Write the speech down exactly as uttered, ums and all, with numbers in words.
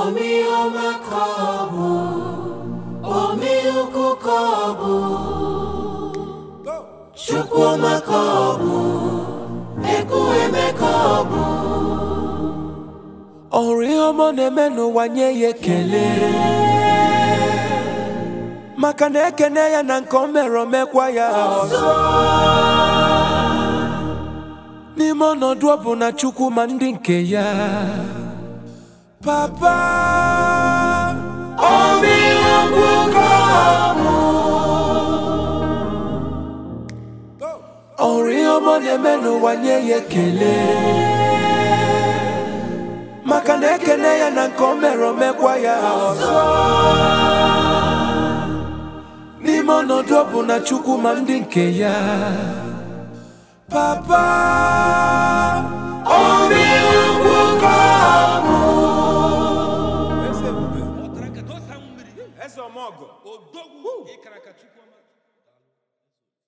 Omi omakabu, omi ukukabu, Chukwu makabu, eku emekabu. Ori omo neme n'ụwa nye ya ekele, maka na ekene ya na nke o mere omekwa ya ọzọ. N'ime ọnọdụ ọ bụ na Chukwu ma ndị nke ya. Papa, omi ukukabu, ori omo neme n'ụwa nye ya ekele, maka na ekene ya na nke o mere omekwa ya ọzọ. N'ime ọnọdụ ọ bụ na Chukwu ma ndị nke ya. Papa, omi ukukabu. Eze Omogo, Odogwu, Ikaraka Chukwu.